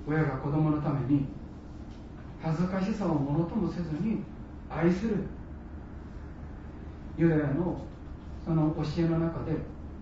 親が子供のために恥ずかしさをものともせずに愛する。ユダヤのその教えの中で、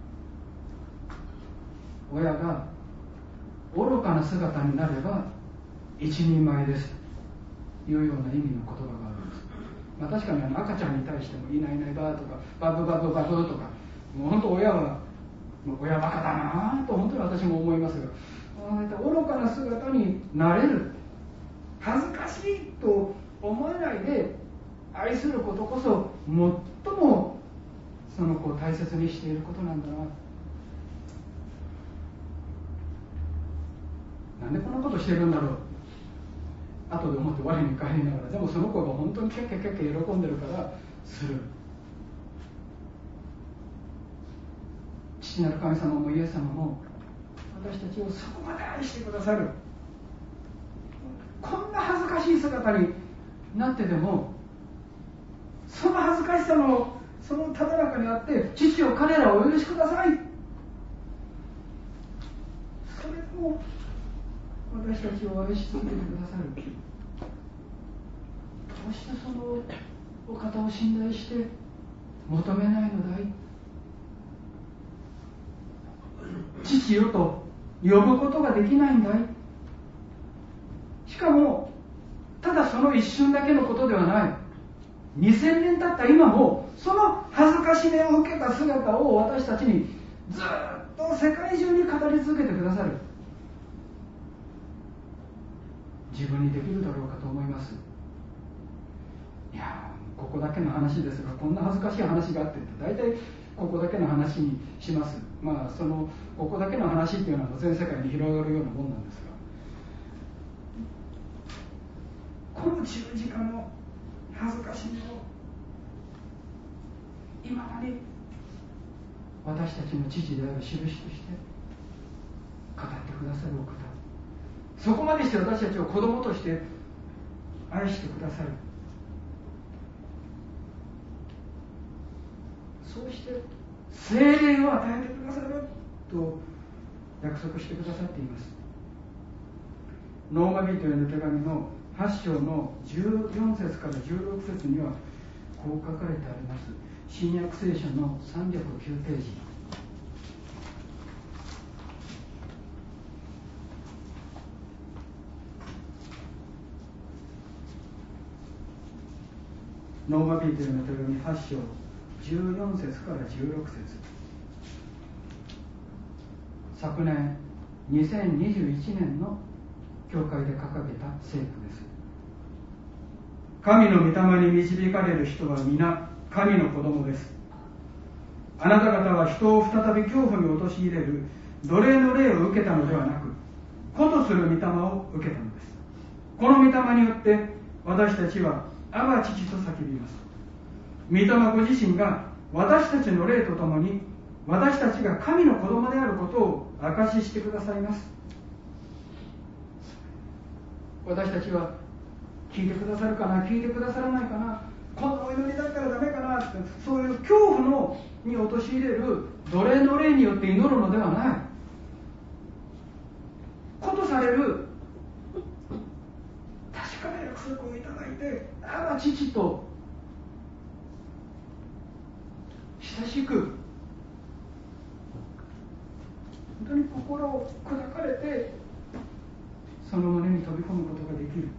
親が愚かな姿になれば一人前ですというような意味の言葉があるんです。確かに赤ちゃんに対してもいないいないばとかバブバブバブとか、もう本当親バカだなと本当に私も思いますが、愚かな姿になれる、恥ずかしいと思えないで愛することこそ最もその子を大切にしていることなんだな。なんでこんなことしてるんだろう、後で思って我に返りながら、でもその子が本当にキャッキャキャッキャ喜んでるからする。父なる神様もイエス様も私たちをそこまで愛してくださる。こんな恥ずかしい姿になってでも、その恥ずかしさのそのただ中にあって、父よ彼らをお許しください、それでも私たちを愛し続けてくださる。どうしてそのお方を信頼して求めないのだい。父よと呼ぶことができないんだい。しかもただその一瞬だけのことではない。2000年経った今もその恥ずかしめを受けた姿を私たちにずっと世界中に語り続けてくださる。自分にできるだろうかと思います。いやここだけの話ですが、こんな恥ずかしい話があって大体ここだけの話にします。そのここだけの話っていうのは全世界に広がるようなもんなんですが、この十字架の恥ずかしみを今まで私たちの父である印として語ってくださるお方、そこまでして私たちを子供として愛してくださる。そうして聖霊を与えてくださると約束してくださっています。ローマ人への手紙の8章の14節から16節にはこう書かれてあります。新約聖書の309ページ、ローマ人への手紙8章14節から16節、昨年2021年の教会で掲げた聖句です。神の御霊に導かれる人は皆神の子供です。あなた方は人を再び恐怖に陥れる奴隷の霊を受けたのではなく、子とする御霊を受けたのです。この御霊によって私たちはアバ父と叫びます。御霊ご自身が私たちの霊とともに私たちが神の子供であることを証ししてくださいます。私たちは聞いてくださるかな、聞いてくださらないかな、このお祈りだったらダメかなって、そういう恐怖のに陥れる奴隷の霊によって祈るのではない。子とされる確かな約束をいただいて、ああ父と親しく、本当に心を砕かれてその胸に飛び込むことができる。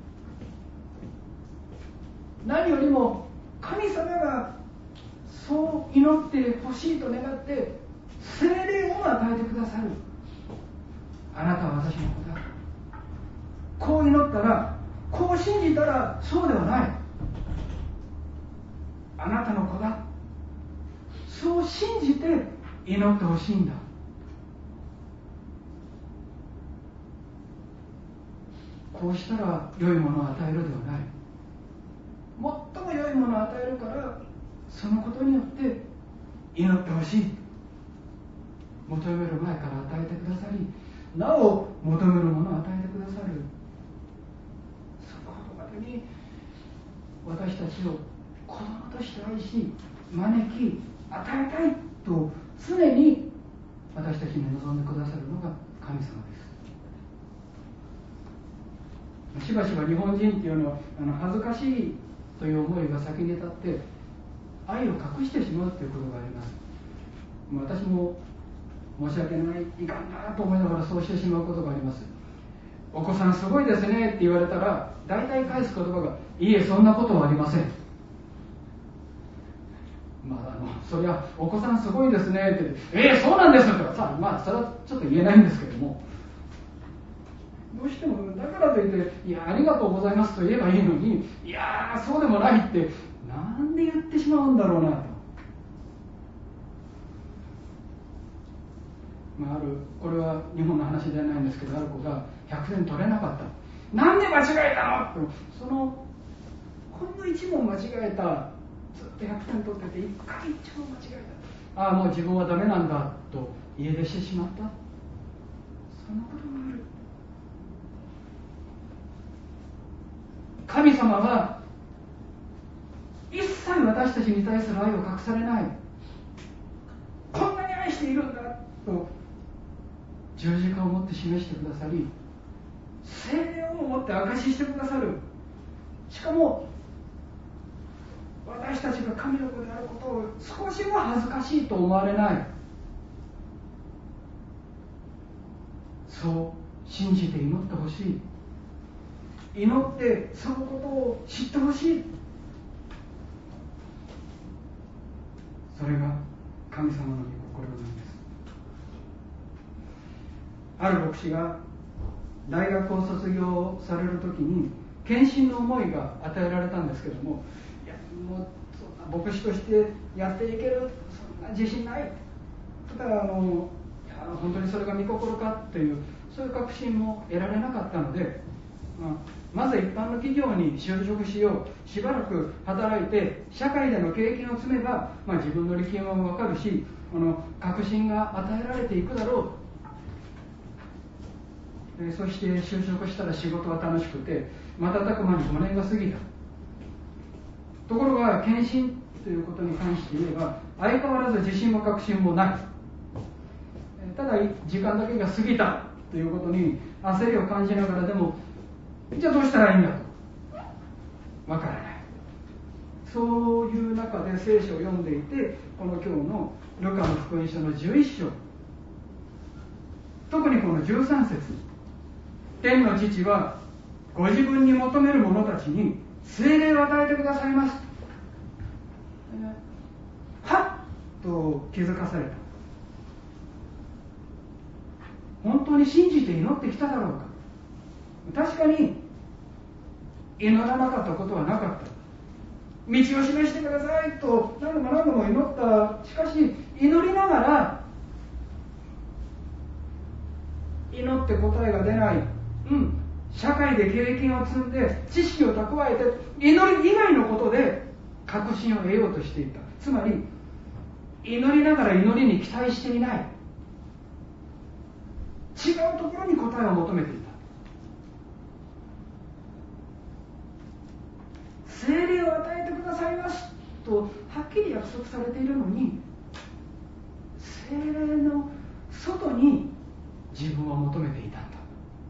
何よりも神様がそう祈ってほしいと願って聖霊を与えてくださる。あなたは私の子だ、こう祈ったら、こう信じたら、そうではない、あなたの子だ、そう信じて祈ってほしいんだ。こうしたら良いものを与えるではない、最も良いものを与えるから、そのことによって祈ってほしい、求める前から与えてくださり、なお求めるものを与えてくださる。そのことまでに私たちを子供として愛し、招き与えたいと常に私たちに望んでくださるのが神様です。 しばしば日本人っていうのは恥ずかしいという思いが先に立って愛を隠してしまうということがあります。私も申し訳ないいかんなと思いながらそうしてしまうことがあります。お子さんすごいですねって言われたら大体返す言葉がいいえそんなことはありません。そりゃお子さんすごいですねってそうなんですとかさ、それはちょっと言えないんですけども、どうしてもだからといっていやありがとうございますと言えばいいのにいやそうでもないってなんで言ってしまうんだろうなと、これは日本の話ではないんですけど、ある子が100点取れなかった。なんで間違えたのって、ほんの1問間違えた、ずっと100点取ってて1回1問間違えた、もう自分はダメなんだと家出してしまった、そんなことがある。神様は一切私たちに対する愛を隠されない。こんなに愛しているんだと十字架を持って示してくださり、聖霊を持って証ししてくださる。しかも私たちが神の子であることを少しも恥ずかしいと思われない、そう信じて祈ってほしい。祈ってそのことを知ってほしい。それが神様の御心なんです。ある牧師が大学を卒業されるときに献身の思いが与えられたんですけども、いやもうそんな牧師としてやっていけるそんな自信ない。ただ本当にそれが御心かというそういう確信も得られなかったので、まず一般の企業に就職しよう、しばらく働いて社会での経験を積めば、自分の力量も分かるし確信が与えられていくだろう。そして就職したら仕事は楽しくて瞬く間に5年が過ぎた。ところが献身ということに関して言えば相変わらず自信も確信もない。ただ時間だけが過ぎたということに焦りを感じながらでも、じゃあどうしたらいいんだとわからない。そういう中で聖書を読んでいて、この今日のルカの福音書の11章、特にこの13節、天の父はご自分に求める者たちに聖霊を与えてくださいます。はっと気づかされた。本当に信じて祈ってきただろうか。確かに祈らなかったことはなかった。道を示してくださいと何度も何度も祈った。しかし祈りながら祈って答えが出ない、社会で経験を積んで知識を蓄えて祈り以外のことで確信を得ようとしていた。つまり祈りながら祈りに期待していない、違うところに答えを求めていた。聖霊を与えてくださいますとはっきり約束されているのに、聖霊の外に自分を求めていたんだ。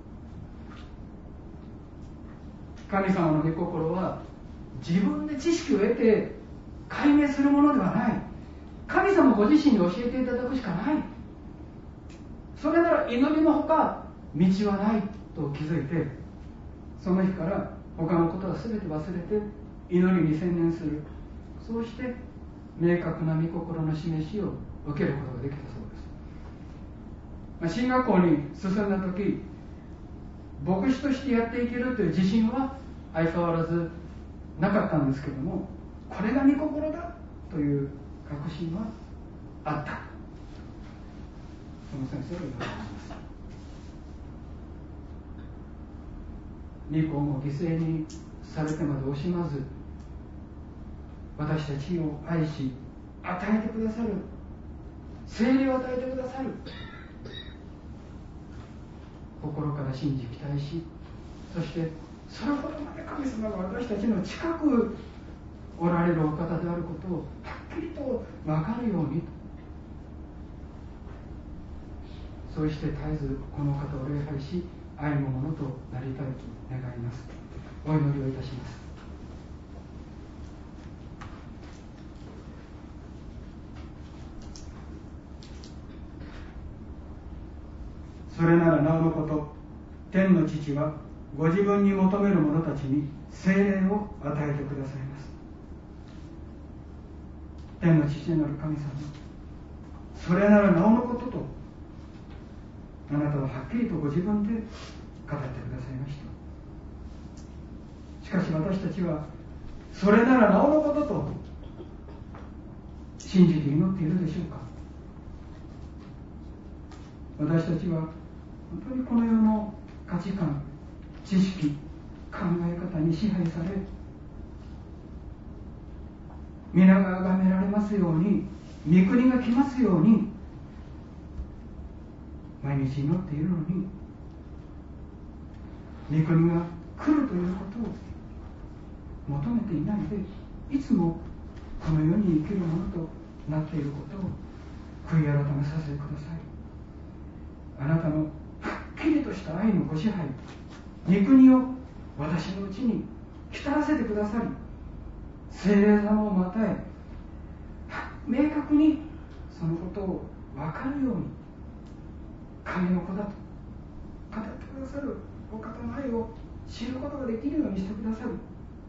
神様の御心は自分で知識を得て解明するものではない。神様ご自身に教えていただくしかない。それなら祈りのほか道はないと気づいて、その日から他のことは全て忘れて祈りに専念する。そうして明確な御心の示しを受けることができたそうです。進学校に進んだ時、牧師としてやっていけるという自信は相変わらずなかったんですけども、これが御心だという確信はあった。その先生は言われています。御子も犠牲にされてまで惜しまず、私たちを愛し与えてくださる、聖霊を与えてくださる。心から信じ期待し、そしてそれほどまで神様が私たちの近くおられるお方であることをはっきりと分かるように、そうして絶えずこの方を礼拝し愛のものとなりたいと願います。お祈りをいたします。それならなおのこと、天の父はご自分に求める者たちに聖霊を与えてくださいます。天の父なる神様、それならなおのこととあなたははっきりとご自分で語ってくださいました。しかし私たちはそれならなおのことと信じて祈っているでしょうか。私たちは本当にこの世の価値観、知識、考え方に支配され、皆が崇められますように、御国が来ますように毎日祈っているのに、御国が来るということを求めていないで、いつもこの世に生きるものとなっていることを悔い改めさせてください。あなたのはっきりとした愛のご支配、御国を私のうちに来たらせてくださり、聖霊様をまたえ、明確にそのことを分かるように、神の子だと語ってくださるお方の愛を知ることができるようにしてくださる。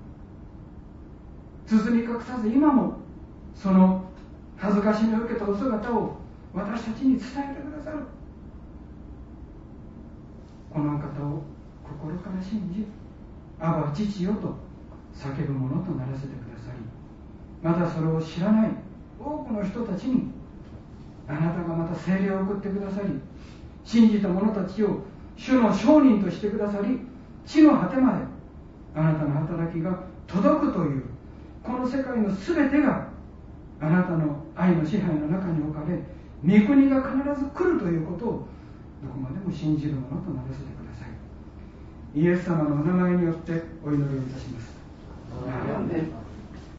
包み隠さず今もその恥ずかしめを受けたお姿を私たちに伝えてくださる。このお方を心から信じ、アバ父よと叫ぶものとならせてくださり、またそれを知らない多くの人たちにあなたがまた聖霊を送ってくださり、信じた者たちを主の証人としてくださり、地の果てまであなたの働きが届くという、この世界のすべてがあなたの愛の支配の中に置かれ、御国が必ず来るということをどこまでも信じるものとならせてください。イエス様のお名前によってお祈りをいたします。アーメン。